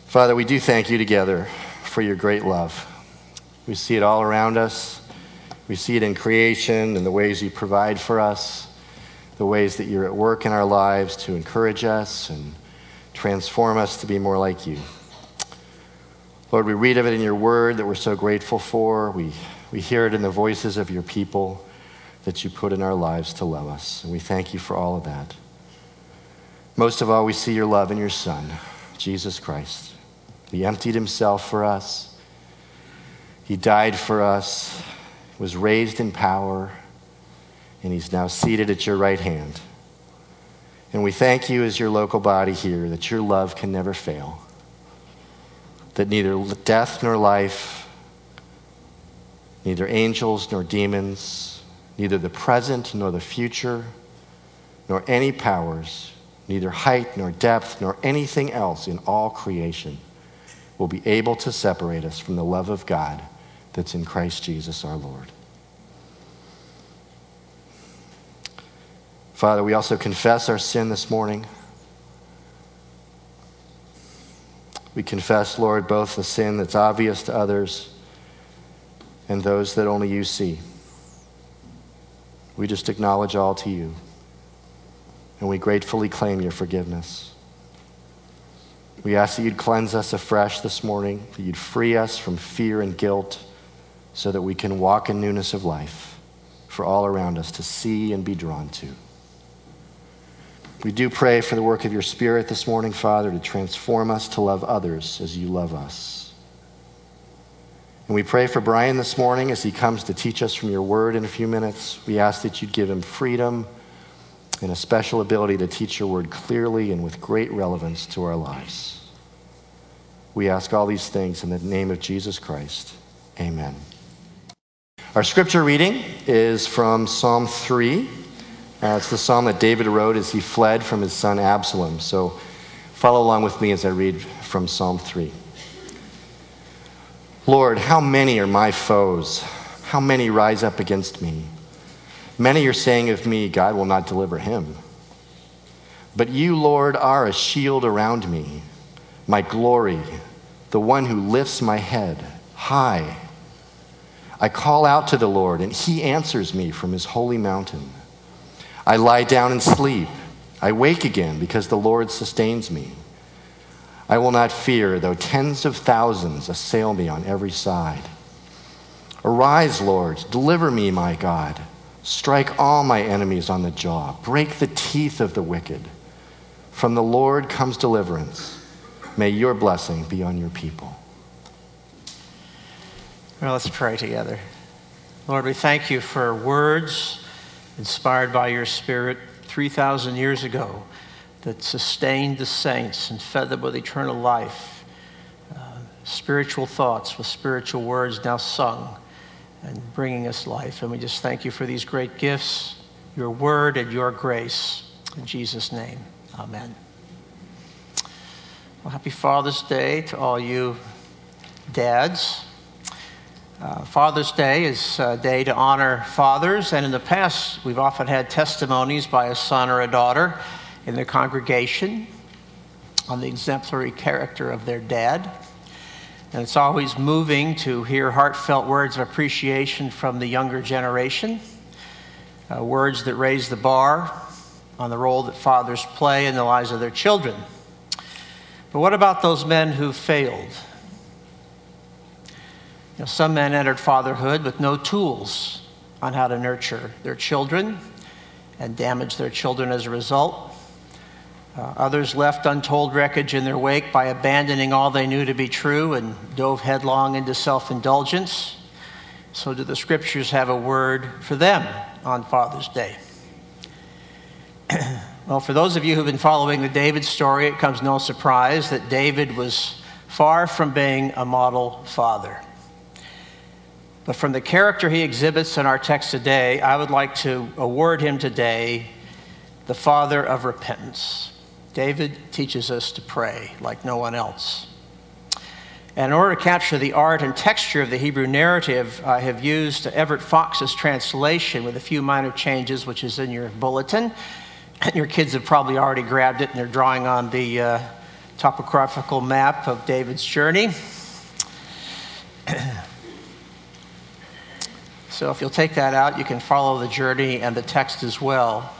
Father, we do thank you together for your great love. We see it all around us. We see it in creation and the ways you provide for us, the ways that you're at work in our lives to encourage us and transform us to be more like you. Lord, we read of it in your word that we're so grateful for. We hear it in the voices of your people that you put in our lives to love us. And we thank you for all of that. Most of all, we see your love in your Son, Jesus Christ. He emptied himself for us. He died for us, was raised in power, and he's now seated at your right hand. And we thank you as your local body here that your love can never fail, that neither death nor life, neither angels nor demons, neither the present nor the future, nor any powers, neither height nor depth nor anything else in all creation will be able to separate us from the love of God that's in Christ Jesus our Lord. Father, we also confess our sin this morning. We confess, Lord, both the sin that's obvious to others and those that only you see. We just acknowledge all to you, and we gratefully claim your forgiveness. We ask that you'd cleanse us afresh this morning, that you'd free us from fear and guilt so that we can walk in newness of life for all around us to see and be drawn to. We do pray for the work of your Spirit this morning, Father, to transform us to love others as you love us. And we pray for Brian this morning as he comes to teach us from your word in a few minutes. We ask that you'd give him freedom and a special ability to teach your word clearly and with great relevance to our lives. We ask all these things in the name of Jesus Christ. Amen. Our scripture reading is from Psalm 3. It's the psalm that David wrote as he fled from his son Absalom. So follow along with me as I read from Psalm 3. Lord, how many are my foes? How many rise up against me? Many are saying of me, God will not deliver him. But you, Lord, are a shield around me, my glory, the one who lifts my head high. I call out to the Lord, and he answers me from his holy mountain. I lie down and sleep. I wake again because the Lord sustains me. I will not fear, though tens of thousands assail me on every side. Arise, Lord, deliver me, my God. Strike all my enemies on the jaw. Break the teeth of the wicked. From the Lord comes deliverance. May your blessing be on your people. Well, let's pray together. Lord, we thank you for words inspired by your Spirit 3,000 years ago that sustained the saints and fed them with eternal life. Spiritual thoughts with spiritual words now sung and bringing us life. And we just thank you for these great gifts, your word and your grace. In Jesus' name, amen. Well, happy Father's Day to all you dads. Father's Day is a day to honor fathers, and in the past, we've often had testimonies by a son or a daughter in the congregation on the exemplary character of their dad. And it's always moving to hear heartfelt words of appreciation from the younger generation, words that raise the bar on the role that fathers play in the lives of their children. But what about those men who failed? Some men entered fatherhood with no tools on how to nurture their children and damaged their children as a result. Others left untold wreckage in their wake by abandoning all they knew to be true and dove headlong into self-indulgence. So do the scriptures have a word for them on Father's Day? Well, for those of you who've been following the David story, it comes no surprise that David was far from being a model father. But from the character he exhibits in our text today, I would like to award him today the father of repentance. David teaches us to pray like no one else. And in order to capture the art and texture of the Hebrew narrative, I have used Everett Fox's translation with a few minor changes, which is in your bulletin. Your kids have probably already grabbed it and they're drawing on the topographical map of David's journey. So if you'll take that out, you can follow the journey and the text as well.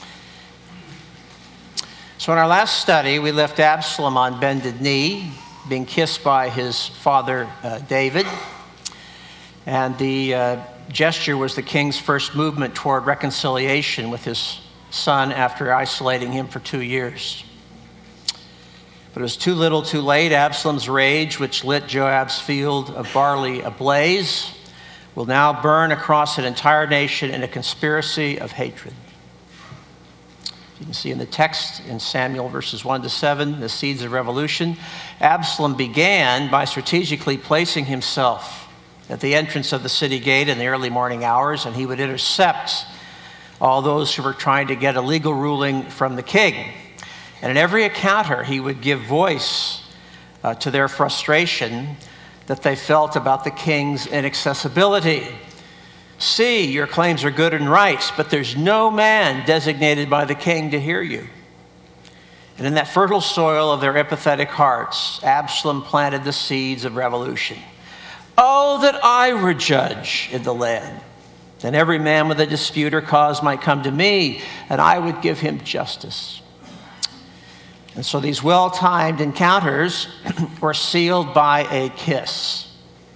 So in our last study, we left Absalom on bended knee, being kissed by his father David. And the gesture was the king's first movement toward reconciliation with his son after isolating him for 2 years. But it was too little too late. Absalom's rage, which lit Joab's field of barley ablaze, will now burn across an entire nation in a conspiracy of hatred. You can see in the text in Samuel verses 1-7, the seeds of revolution. Absalom began by strategically placing himself at the entrance of the city gate in the early morning hours, and he would intercept all those who were trying to get a legal ruling from the king. And in every encounter, he would give voice to their frustration that they felt about the king's inaccessibility. See, your claims are good and right, but there's no man designated by the king to hear you. And in that fertile soil of their empathetic hearts, Absalom planted the seeds of revolution. Oh, that I were judge in the land. Then every man with a dispute or cause might come to me, and I would give him justice. And so these well-timed encounters were sealed by a kiss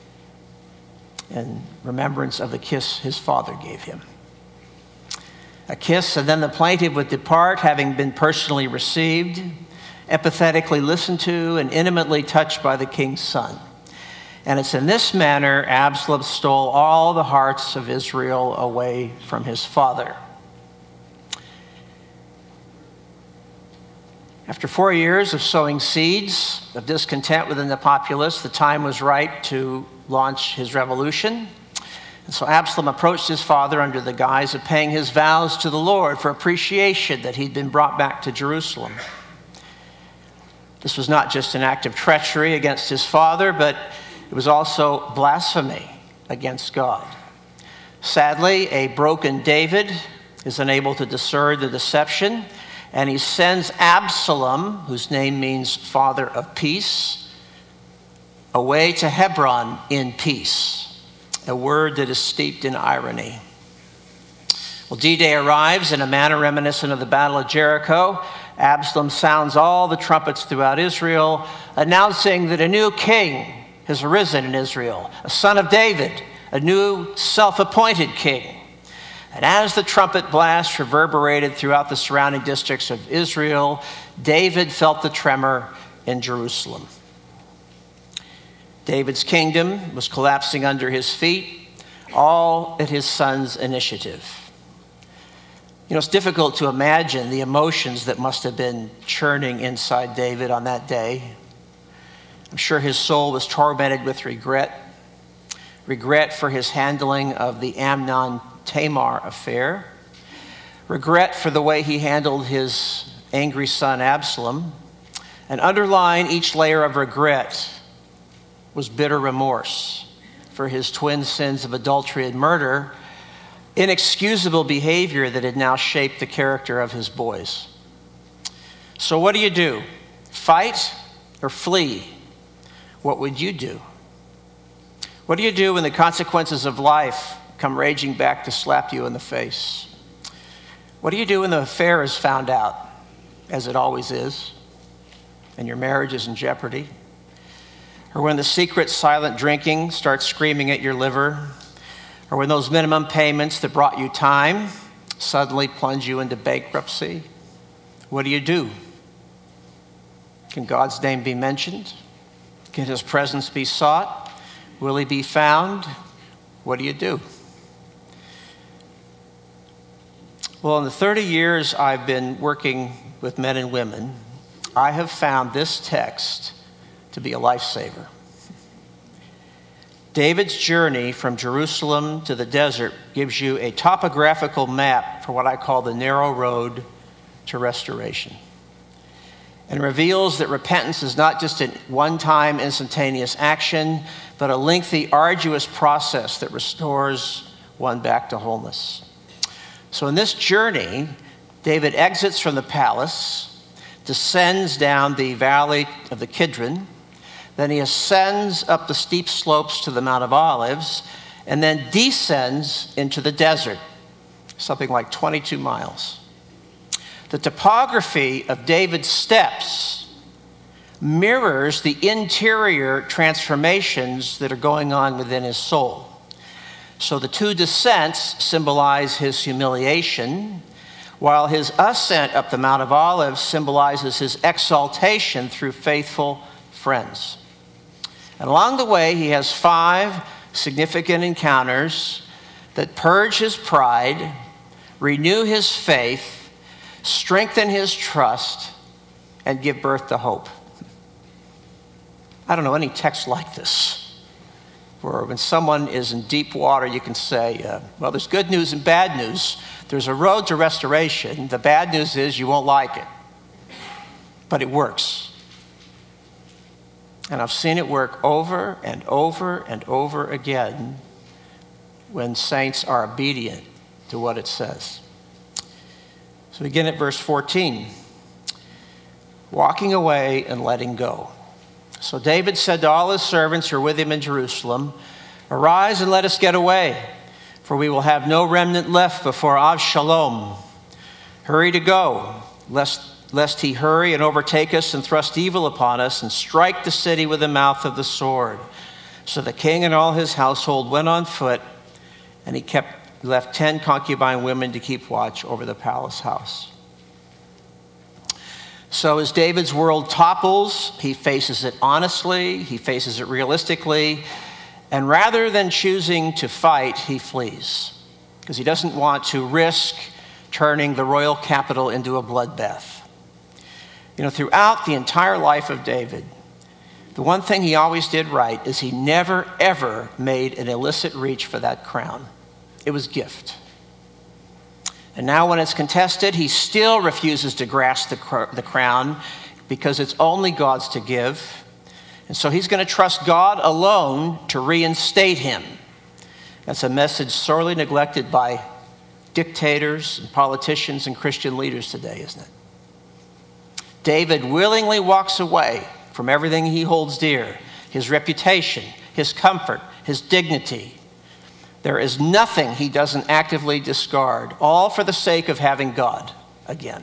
in remembrance of the kiss his father gave him. A kiss, and then the plaintiff would depart, having been personally received, empathetically listened to, and intimately touched by the king's son. And it's in this manner Absalom stole all the hearts of Israel away from his father. After 4 years of sowing seeds of discontent within the populace, the time was right to launch his revolution. And so Absalom approached his father under the guise of paying his vows to the Lord for appreciation that he'd been brought back to Jerusalem. This was not just an act of treachery against his father, but it was also blasphemy against God. Sadly, a broken David is unable to discern the deception, and he sends Absalom, whose name means father of peace, away to Hebron in peace, a word that is steeped in irony. Well, D-Day arrives in a manner reminiscent of the Battle of Jericho. Absalom sounds all the trumpets throughout Israel, announcing that a new king has arisen in Israel, a son of David, a new self-appointed king. And as the trumpet blast reverberated throughout the surrounding districts of Israel, David felt the tremor in Jerusalem. David's kingdom was collapsing under his feet, all at his son's initiative. You know, it's difficult to imagine the emotions that must have been churning inside David on that day. I'm sure his soul was tormented with regret for his handling of the Amnon-Tamar affair, regret for the way he handled his angry son Absalom, and underlying each layer of regret was bitter remorse for his twin sins of adultery and murder, inexcusable behavior that had now shaped the character of his boys. So what do? Fight or flee? What would you do? What do you do when the consequences of life come raging back to slap you in the face? What do you do when the affair is found out, as it always is, and your marriage is in jeopardy? Or when the secret silent drinking starts screaming at your liver? Or when those minimum payments that brought you time suddenly plunge you into bankruptcy? What do? Can God's name be mentioned? Can his presence be sought? Will he be found? What do? Well, in the 30 years I've been working with men and women, I have found this text to be a lifesaver. David's journey from Jerusalem to the desert gives you a topographical map for what I call the narrow road to restoration, and reveals that repentance is not just a one-time instantaneous action, but a lengthy, arduous process that restores one back to wholeness. So in this journey, David exits from the palace, descends down the valley of the Kidron. Then he ascends up the steep slopes to the Mount of Olives, and then descends into the desert, something like 22 miles. The topography of David's steps mirrors the interior transformations that are going on within his soul. So the two descents symbolize his humiliation, while his ascent up the Mount of Olives symbolizes his exaltation through faithful friends. And along the way, he has 5 significant encounters that purge his pride, renew his faith, strengthen his trust, and give birth to hope. I don't know any text like this, where when someone is in deep water, you can say, well, there's good news and bad news. There's a road to restoration. The bad news is you won't like it, but it works. And I've seen it work over and over and over again when saints are obedient to what it says. So begin at verse 14. Walking away and letting go. So David said to all his servants who are with him in Jerusalem, "Arise and let us get away, for we will have no remnant left before Avshalom. Hurry to go, lest he hurry and overtake us and thrust evil upon us and strike the city with the mouth of the sword." So the king and all his household went on foot, and he left 10 concubine women to keep watch over the palace house. So as David's world topples, he faces it honestly, he faces it realistically, and rather than choosing to fight, he flees, because he doesn't want to risk turning the royal capital into a bloodbath. You know, throughout the entire life of David, the one thing he always did right is he never, ever made an illicit reach for that crown. It was gift. And now when it's contested, he still refuses to grasp the crown because it's only God's to give. And so he's going to trust God alone to reinstate him. That's a message sorely neglected by dictators and politicians and Christian leaders today, isn't it? David willingly walks away from everything he holds dear, his reputation, his comfort, his dignity. There is nothing he doesn't actively discard, all for the sake of having God again.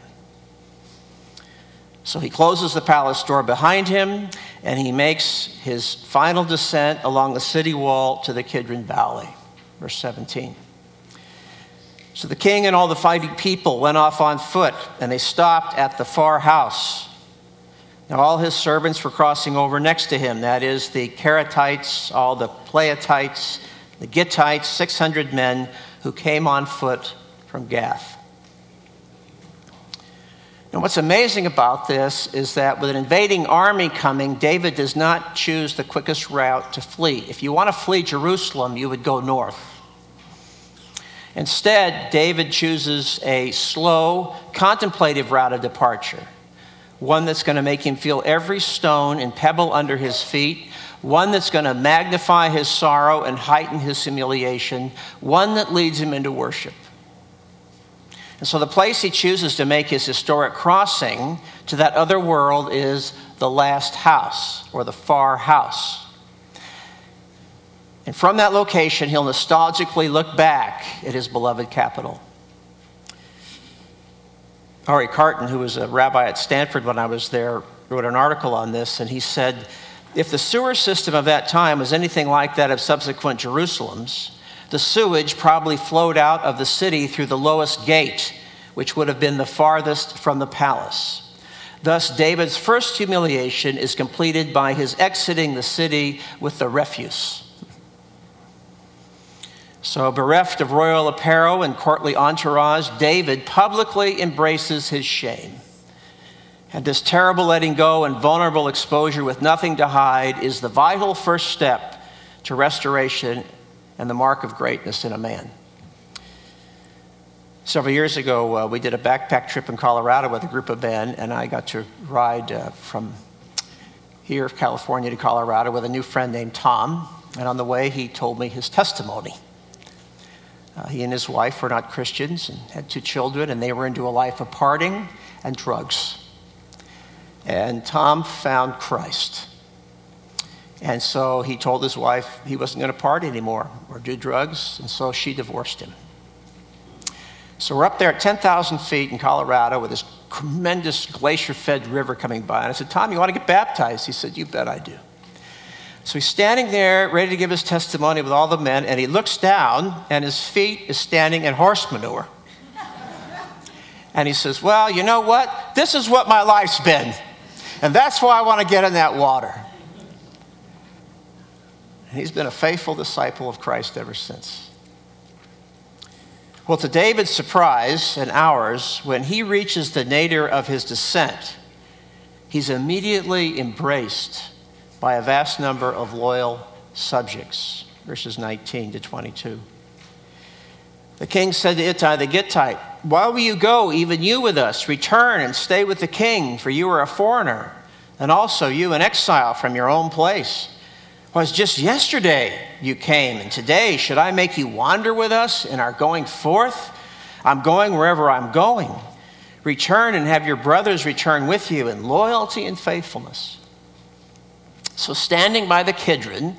So he closes the palace door behind him, and he makes his final descent along the city wall to the Kidron Valley. Verse 17. So the king and all the fighting people went off on foot, and they stopped at the far house. Now all his servants were crossing over next to him, that is, the Karatites, all the Playatites, the Gittites, 600 men who came on foot from Gath. And what's amazing about this is that with an invading army coming, David does not choose the quickest route to flee. If you want to flee Jerusalem, you would go north. Instead, David chooses a slow, contemplative route of departure, one that's going to make him feel every stone and pebble under his feet, one that's going to magnify his sorrow and heighten his humiliation, one that leads him into worship. And so the place he chooses to make his historic crossing to that other world is the last house, or the far house. And from that location, he'll nostalgically look back at his beloved capital. Ari Carton, who was a rabbi at Stanford when I was there, wrote an article on this, and he said, if the sewer system of that time was anything like that of subsequent Jerusalems, the sewage probably flowed out of the city through the lowest gate, which would have been the farthest from the palace. Thus, David's first humiliation is completed by his exiting the city with the refuse. So, bereft of royal apparel and courtly entourage, David publicly embraces his shame. And this terrible letting go and vulnerable exposure with nothing to hide is the vital first step to restoration and the mark of greatness in a man. Several years ago, we did a backpack trip in Colorado with a group of men, and I got to ride from here, California, to Colorado with a new friend named Tom. And on the way, he told me his testimony. He and his wife were not Christians and had 2 children, and they were into a life of partying and drugs. And Tom found Christ. And so he told his wife he wasn't going to party anymore or do drugs, and so she divorced him. So we're up there at 10,000 feet in Colorado with this tremendous glacier-fed river coming by. And I said, Tom, you want to get baptized? He said, you bet I do. So he's standing there ready to give his testimony with all the men, and he looks down, and his feet is standing in horse manure. And he says, well, you know what? This is what my life's been, and that's why I want to get in that water. And he's been a faithful disciple of Christ ever since. Well, to David's surprise and ours, when he reaches the nadir of his descent, he's immediately embraced by a vast number of loyal subjects. Verses 19 to 22. The king said to Ittai the Gittite, why will you go, even you with us? Return and stay with the king, for you are a foreigner, and also you an exile from your own place. Was just yesterday you came, and today should I make you wander with us in our going forth? I'm going wherever I'm going. Return and have your brothers return with you in loyalty and faithfulness. So standing by the Kidron,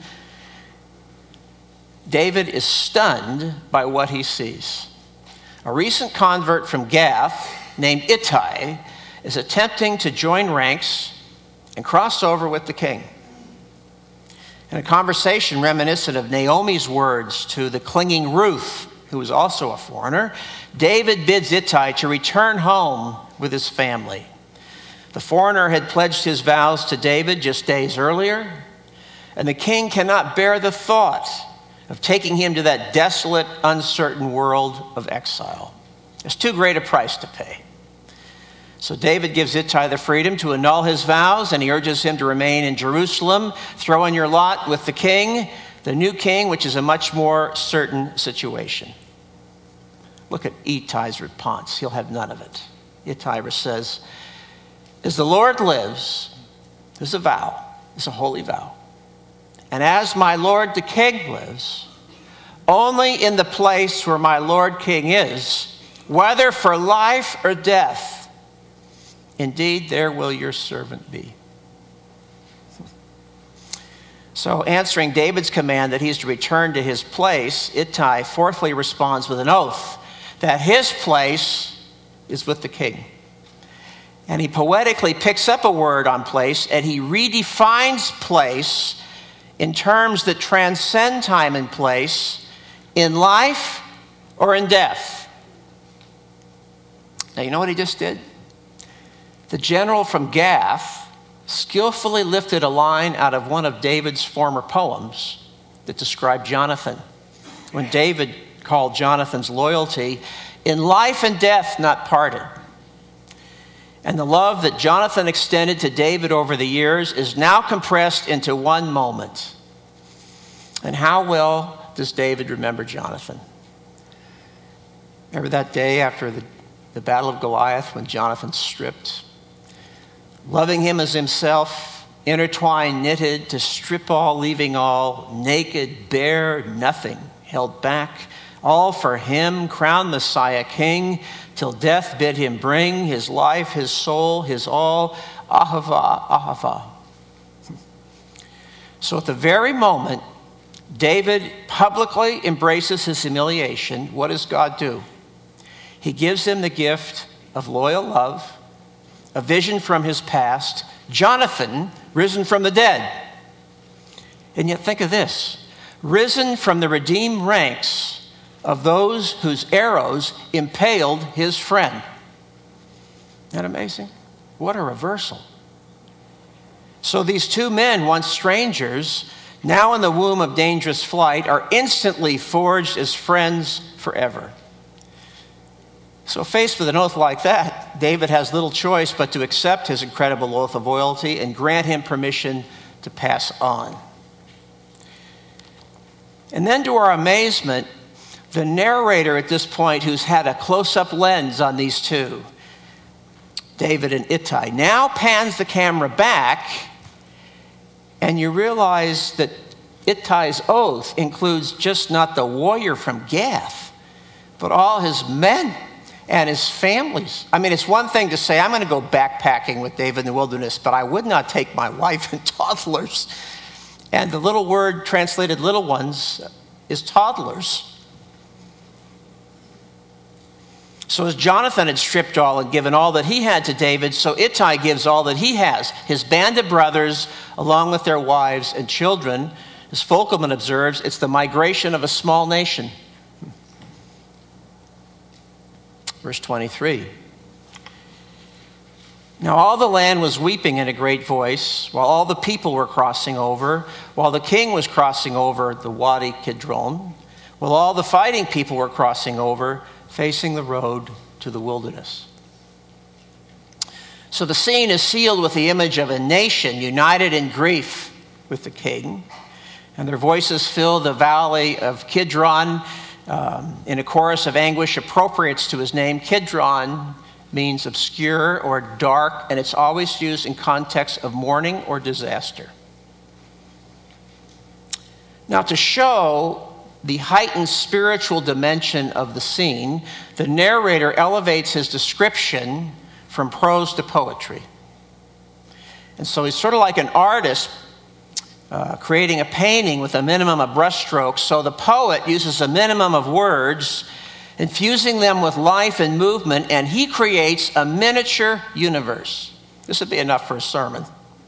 David is stunned by what he sees. A recent convert from Gath named Ittai is attempting to join ranks and cross over with the king. In a conversation reminiscent of Naomi's words to the clinging Ruth, who was also a foreigner, David bids Ittai to return home with his family. The foreigner had pledged his vows to David just days earlier, and the king cannot bear the thought of taking him to that desolate, uncertain world of exile. It's too great a price to pay. So David gives Ittai the freedom to annul his vows, and he urges him to remain in Jerusalem. Throw in your lot with the king, the new king, which is a much more certain situation. Look at Ittai's response. He'll have none of it. Ittai says, as the Lord lives, this is a vow, it's a holy vow. And as my Lord the king lives, only in the place where my Lord king is, whether for life or death, indeed, there will your servant be. So answering David's command that he's to return to his place, Ittai fourthly responds with an oath that his place is with the king. And he poetically picks up a word on place and he redefines place in terms that transcend time and place, in life or in death. Now, you know what he just did? The general from Gath skillfully lifted a line out of one of David's former poems that described Jonathan. When David called Jonathan's loyalty, in life and death not parted. And the love that Jonathan extended to David over the years is now compressed into one moment. And how well does David remember Jonathan? Remember that day after the Battle of Goliath when Jonathan stripped? Loving him as himself, intertwined, knitted, to strip all, leaving all, naked, bare, nothing, held back, all for him, crowned Messiah King, till death bid him bring his life, his soul, his all, ahava, ahava. So at the very moment David publicly embraces his humiliation, what does God do? He gives him the gift of loyal love, a vision from his past, Jonathan, risen from the dead. And yet think of this, risen from the redeemed ranks of those whose arrows impaled his friend. Isn't that amazing? What a reversal. So these two men, once strangers, now in the womb of dangerous flight, are instantly forged as friends forever. So faced with an oath like that, David has little choice but to accept his incredible oath of loyalty and grant him permission to pass on. And then to our amazement, the narrator at this point, who's had a close-up lens on these two, David and Ittai, now pans the camera back, and you realize that Ittai's oath includes just not the warrior from Gath, but all his men and his families. I mean, it's one thing to say, I'm going to go backpacking with David in the wilderness, but I would not take my wife and toddlers. And the little word translated little ones is toddlers. So as Jonathan had stripped all and given all that he had to David, so Ittai gives all that he has, his band of brothers, along with their wives and children. As Folkelman observes, it's the migration of a small nation. Verse 23. Now all the land was weeping in a great voice, while all the people were crossing over, while the king was crossing over the Wadi Kidron, while all the fighting people were crossing over, facing the road to the wilderness. So the scene is sealed with the image of a nation united in grief with the king, and their voices fill the valley of Kidron in a chorus of anguish appropriates to his name. Kidron means obscure or dark, and it's always used in context of mourning or disaster. Now, to show the heightened spiritual dimension of the scene, the narrator elevates his description from prose to poetry. And so he's sort of like an artist creating a painting with a minimum of brushstrokes. So the poet uses a minimum of words, infusing them with life and movement, and he creates a miniature universe. This would be enough for a sermon.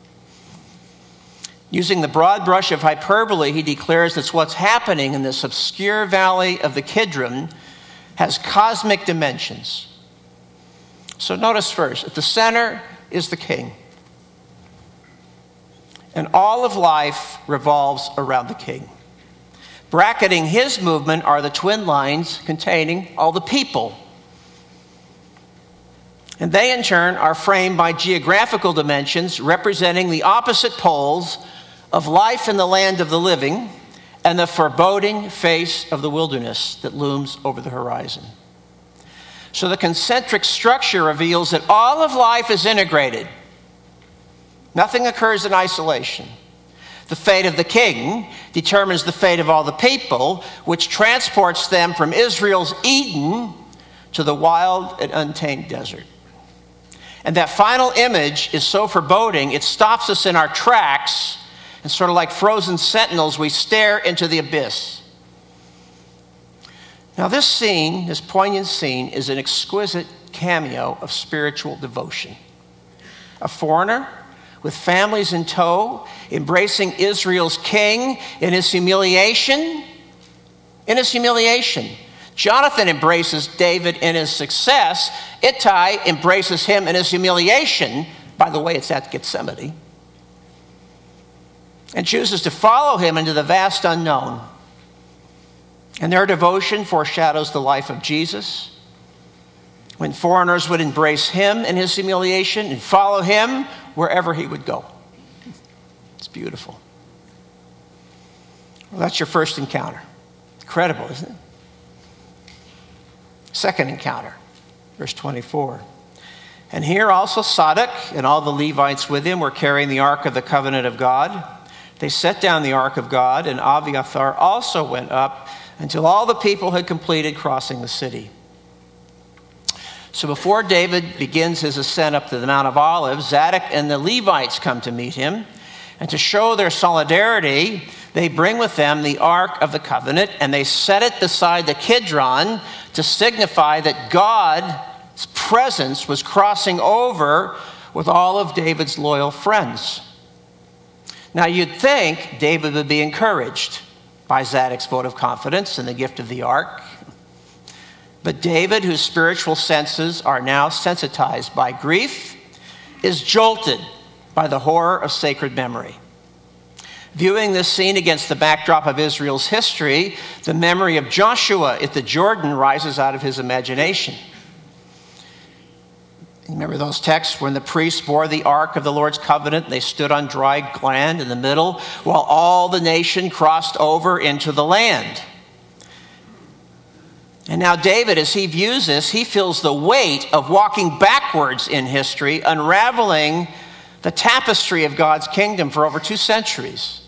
Using the broad brush of hyperbole, he declares that what's happening in this obscure valley of the Kidron has cosmic dimensions. So notice first, at the center is the king. And all of life revolves around the king. Bracketing his movement are the twin lines containing all the people. And they, in turn, are framed by geographical dimensions representing the opposite poles of life in the land of the living and the foreboding face of the wilderness that looms over the horizon. So the concentric structure reveals that all of life is integrated. Nothing occurs in isolation. The fate of the king determines the fate of all the people, which transports them from Israel's Eden to the wild and untamed desert. And that final image is so foreboding, it stops us in our tracks, and sort of like frozen sentinels, we stare into the abyss. Now this scene, this poignant scene, is an exquisite cameo of spiritual devotion. A foreigner with families in tow, embracing Israel's king in his humiliation. In his humiliation. Jonathan embraces David in his success. Ittai embraces him in his humiliation. By the way, it's at Gethsemane. And chooses to follow him into the vast unknown. And their devotion foreshadows the life of Jesus, when foreigners would embrace him in his humiliation and follow him wherever he would go. It's beautiful. Well, that's your first encounter. Incredible, isn't it? Second encounter, verse 24. And here also Sadok and all the Levites with him were carrying the ark of the covenant of God. They set down the ark of God, and Abiathar also went up until all the people had completed crossing the city. So before David begins his ascent up to the Mount of Olives, Zadok and the Levites come to meet him. And to show their solidarity, they bring with them the Ark of the Covenant, and they set it beside the Kidron to signify that God's presence was crossing over with all of David's loyal friends. Now you'd think David would be encouraged by Zadok's vote of confidence and the gift of the Ark. But David, whose spiritual senses are now sensitized by grief, is jolted by the horror of sacred memory. Viewing this scene against the backdrop of Israel's history, the memory of Joshua at the Jordan rises out of his imagination. Remember those texts when the priests bore the ark of the Lord's covenant, they stood on dry land in the middle while all the nation crossed over into the land. And now David, as he views this, he feels the weight of walking backwards in history, unraveling the tapestry of God's kingdom for over 2 centuries.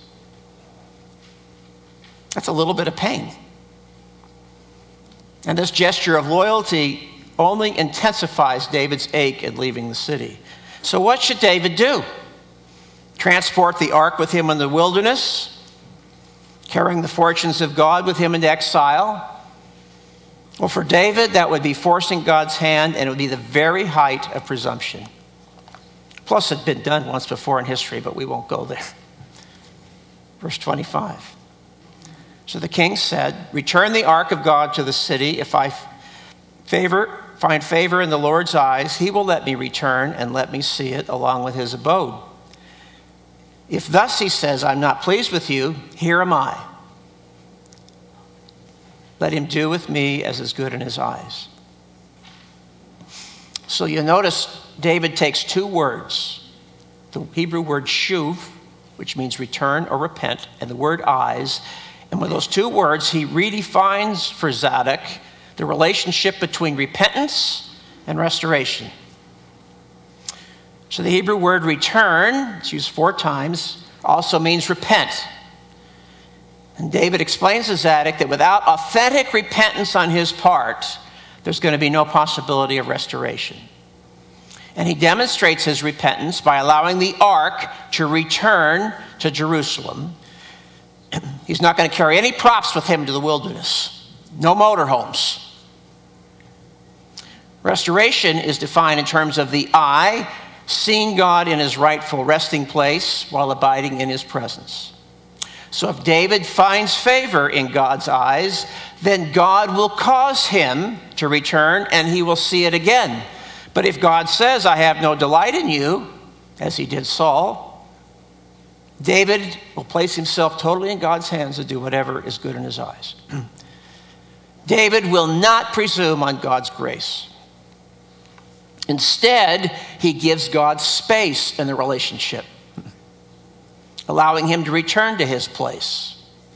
That's a little bit of pain. And this gesture of loyalty only intensifies David's ache at leaving the city. So what should David do? Transport the ark with him in the wilderness, carrying the fortunes of God with him into exile? Well, for David, that would be forcing God's hand, and it would be the very height of presumption. Plus, it had been done once before in history, but we won't go there. Verse 25. So the king said, "Return the ark of God to the city. If I find favor in the Lord's eyes, he will let me return and let me see it along with his abode. If thus he says, I'm not pleased with you, here am I. Let him do with me as is good in his eyes." So you notice David takes two words, the Hebrew word shuv, which means return or repent, and the word eyes. And with those two words, he redefines for Zadok the relationship between repentance and restoration. So the Hebrew word return, it's used 4 times, also means repent. And David explains to Zadok that without authentic repentance on his part, there's going to be no possibility of restoration. And he demonstrates his repentance by allowing the ark to return to Jerusalem. He's not going to carry any props with him to the wilderness. No motorhomes. Restoration is defined in terms of the eye seeing God in his rightful resting place while abiding in his presence. So if David finds favor in God's eyes, then God will cause him to return and he will see it again. But if God says, I have no delight in you, as he did Saul, David will place himself totally in God's hands to do whatever is good in his eyes. David will not presume on God's grace. Instead, he gives God space in the relationship, allowing him to return to his place.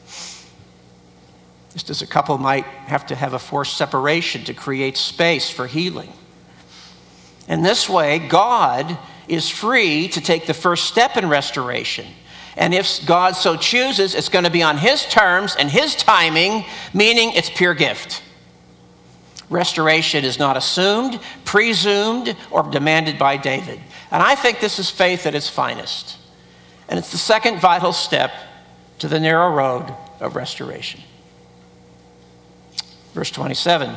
Just as a couple might have to have a forced separation to create space for healing. In this way, God is free to take the first step in restoration. And if God so chooses, it's going to be on his terms and his timing, meaning it's pure gift. Restoration is not assumed, presumed, or demanded by David. And I think this is faith at its finest. And it's the second vital step to the narrow road of restoration. Verse 27.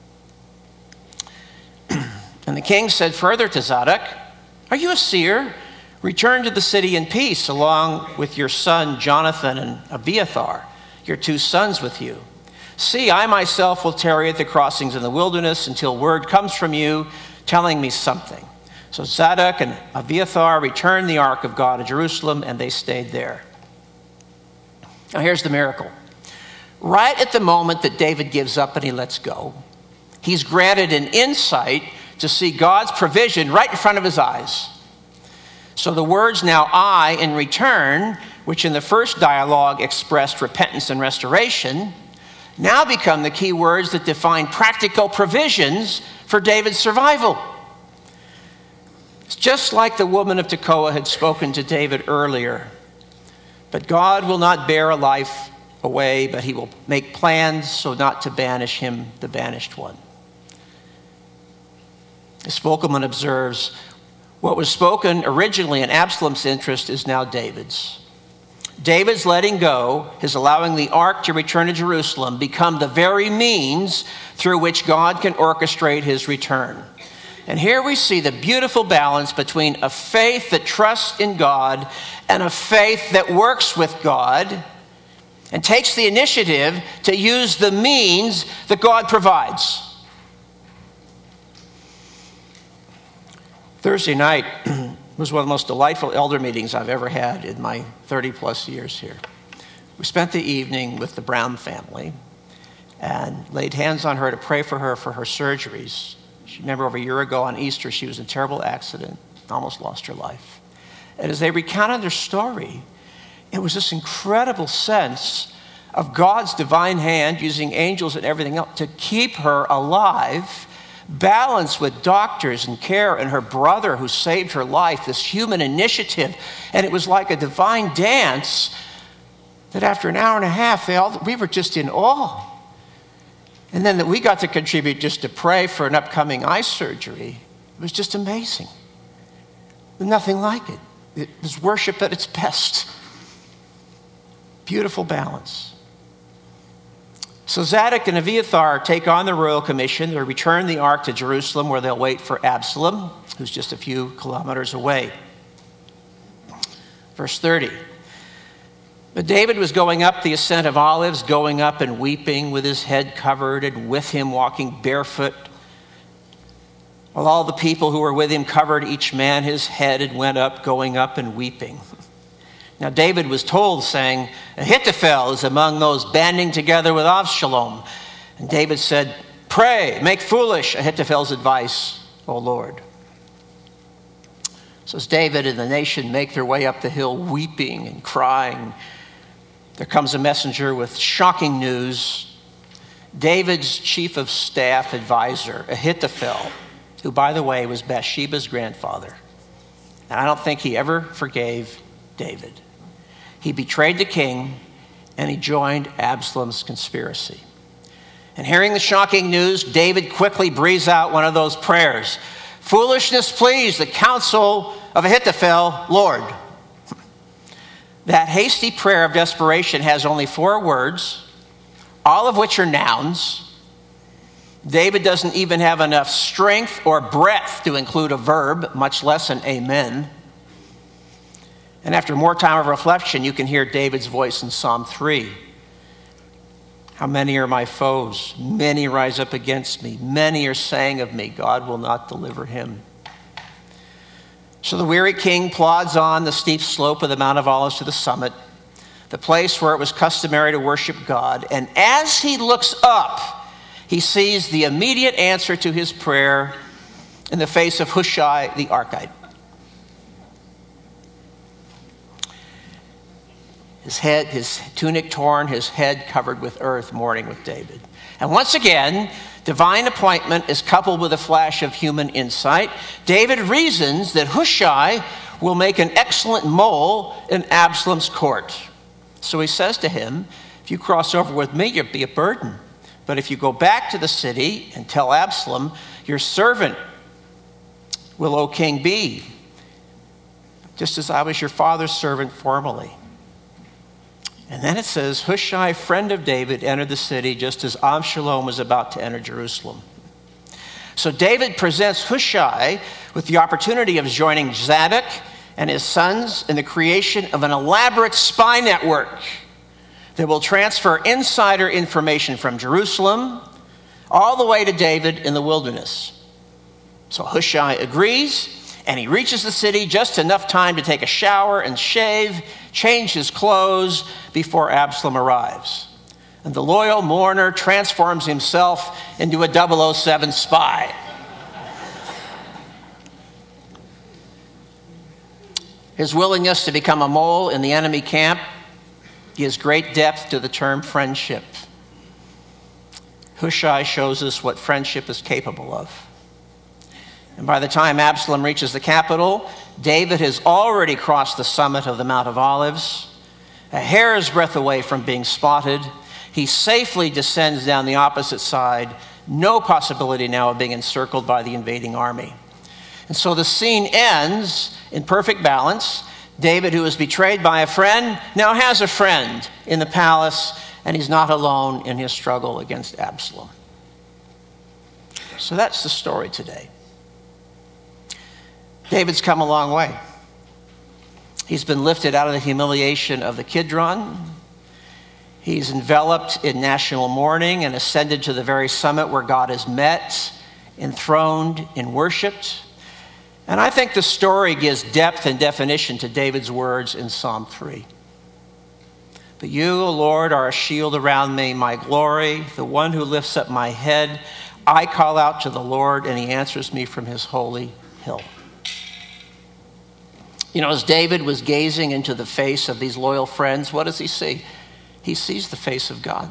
And the king said further to Zadok, "Are you a seer? Return to the city in peace, along with your son Jonathan and Abiathar, your 2 sons with you. See, I myself will tarry at the crossings in the wilderness until word comes from you telling me something." So Zadok and Abiathar returned the ark of God to Jerusalem, and they stayed there. Now here's the miracle. Right at the moment that David gives up and he lets go, he's granted an insight to see God's provision right in front of his eyes. So the words "now I" in return, which in the first dialogue expressed repentance and restoration, now become the key words that define practical provisions for David's survival. It's just like the woman of Tekoa had spoken to David earlier. But God will not bear a life away, but he will make plans so not to banish him, the banished one. As Spokane observes, what was spoken originally in Absalom's interest is now David's. David's letting go, his allowing the ark to return to Jerusalem, become the very means through which God can orchestrate his return. And here we see the beautiful balance between a faith that trusts in God and a faith that works with God and takes the initiative to use the means that God provides. Thursday night was one of the most delightful elder meetings I've ever had in my 30-plus years here. We spent the evening with the Brown family and laid hands on her to pray for her surgeries. You remember over a year ago on Easter, she was in a terrible accident, almost lost her life. And as they recounted their story, it was this incredible sense of God's divine hand using angels and everything else to keep her alive, balanced with doctors and care and her brother who saved her life, this human initiative. And it was like a divine dance that after an hour and a half, we were just in awe. And then that we got to contribute just to pray for an upcoming eye surgery. It was just amazing. Nothing like it. It was worship at its best. Beautiful balance. So Zadok and Abiathar take on the royal commission. They return the ark to Jerusalem, where they'll wait for Absalom, who's just a few kilometers away. Verse 30. But David was going up the ascent of Olives, going up and weeping, with his head covered, and with him walking barefoot, while all the people who were with him covered each man his head and went up, going up and weeping. Now David was told, saying, Ahithophel is among those banding together with Absalom. And David said, Pray, make foolish Ahithophel's advice, O Lord. So as David and the nation make their way up the hill, weeping and crying, there comes a messenger with shocking news. David's chief of staff advisor, Ahithophel, who, by the way, was Bathsheba's grandfather. And I don't think he ever forgave David. He betrayed the king, and he joined Absalom's conspiracy. And hearing the shocking news, David quickly breathes out one of those prayers. Foolishness please, the counsel of Ahithophel, Lord. That hasty prayer of desperation has only 4 words, all of which are nouns. David doesn't even have enough strength or breadth to include a verb, much less an amen. And after more time of reflection, you can hear David's voice in Psalm 3. How many are my foes? Many rise up against me. Many are saying of me, God will not deliver him. So the weary king plods on the steep slope of the Mount of Olives to the summit, the place where it was customary to worship God. And as he looks up, he sees the immediate answer to his prayer in the face of Hushai the Archite. His tunic torn, his head covered with earth, mourning with David. And once again, divine appointment is coupled with a flash of human insight. David reasons that Hushai will make an excellent mole in Absalom's court. So he says to him, if you cross over with me, you'll be a burden. But if you go back to the city and tell Absalom, your servant will, O king, be, just as I was your father's servant formerly. And then it says, Hushai, friend of David, entered the city just as Absalom was about to enter Jerusalem. So David presents Hushai with the opportunity of joining Zadok and his sons in the creation of an elaborate spy network that will transfer insider information from Jerusalem all the way to David in the wilderness. So Hushai agrees, and he reaches the city just enough time to take a shower and shave, change his clothes before Absalom arrives. And the loyal mourner transforms himself into a 007 spy. His willingness to become a mole in the enemy camp gives great depth to the term friendship. Hushai shows us what friendship is capable of. And by the time Absalom reaches the capital, David has already crossed the summit of the Mount of Olives, a hair's breadth away from being spotted. He safely descends down the opposite side, no possibility now of being encircled by the invading army. And so the scene ends in perfect balance. David, who was betrayed by a friend, now has a friend in the palace, and he's not alone in his struggle against Absalom. So that's the story today. David's come a long way. He's been lifted out of the humiliation of the Kidron. He's enveloped in national mourning and ascended to the very summit where God is met, enthroned and worshiped. And I think the story gives depth and definition to David's words in Psalm 3. But you, O Lord, are a shield around me, my glory, the one who lifts up my head. I call out to the Lord, and he answers me from his holy hill. You know, as David was gazing into the face of these loyal friends, what does he see? He sees the face of God.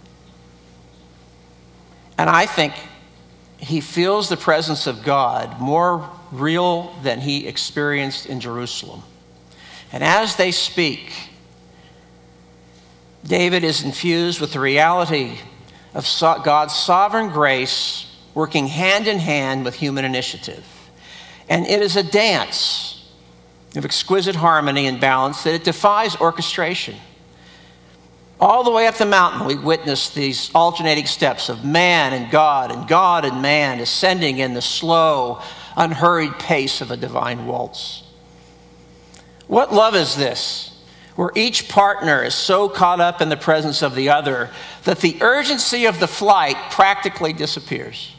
And I think he feels the presence of God more real than he experienced in Jerusalem. And as they speak, David is infused with the reality of God's sovereign grace working hand in hand with human initiative. And it is a dance of exquisite harmony and balance that it defies orchestration. All the way up the mountain, we witness these alternating steps of man and God and man ascending in the slow, unhurried pace of a divine waltz. What love is this, where each partner is so caught up in the presence of the other that the urgency of the flight practically disappears?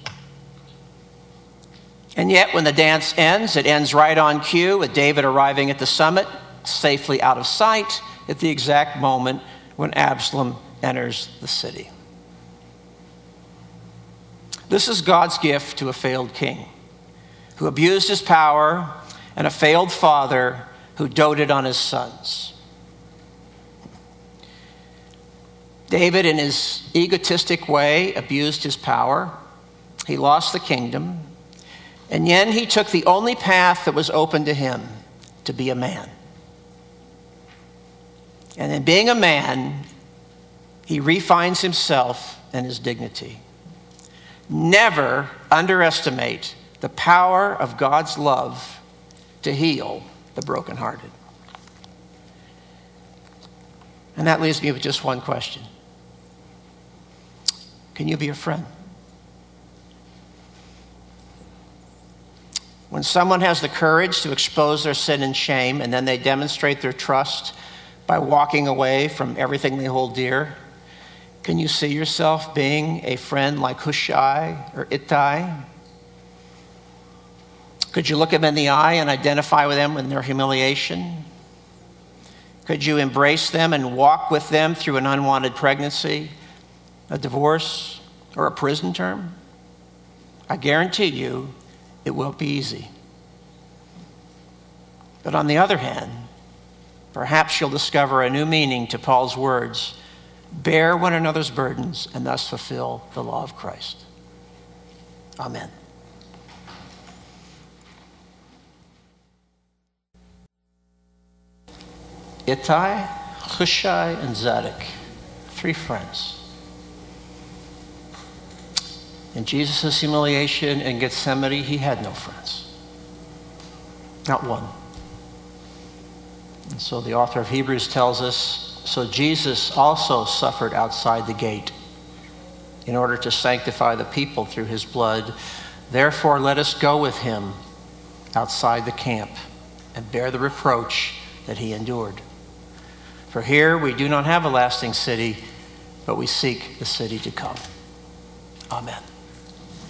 And yet, when the dance ends, it ends right on cue, with David arriving at the summit, safely out of sight, at the exact moment when Absalom enters the city. This is God's gift to a failed king who abused his power, and a failed father who doted on his sons. David, in his egotistic way, abused his power. He lost the kingdom. And yet he took the only path that was open to him, to be a man. And in being a man, he refines himself and his dignity. Never underestimate the power of God's love to heal the brokenhearted. And that leaves me with just one question. Can you be a friend? When someone has the courage to expose their sin and shame, and then they demonstrate their trust by walking away from everything they hold dear, can you see yourself being a friend like Hushai or Ittai? Could you look them in the eye and identify with them in their humiliation? Could you embrace them and walk with them through an unwanted pregnancy, a divorce, or a prison term? I guarantee you, it won't be easy. But on the other hand, perhaps you'll discover a new meaning to Paul's words, bear one another's burdens and thus fulfill the law of Christ. Amen. Ittai, Hushai, and Zadok, 3 friends. In Jesus' humiliation in Gethsemane, he had no friends. Not one. And so the author of Hebrews tells us, so Jesus also suffered outside the gate in order to sanctify the people through his blood. Therefore, let us go with him outside the camp and bear the reproach that he endured. For here we do not have a lasting city, but we seek the city to come. Amen.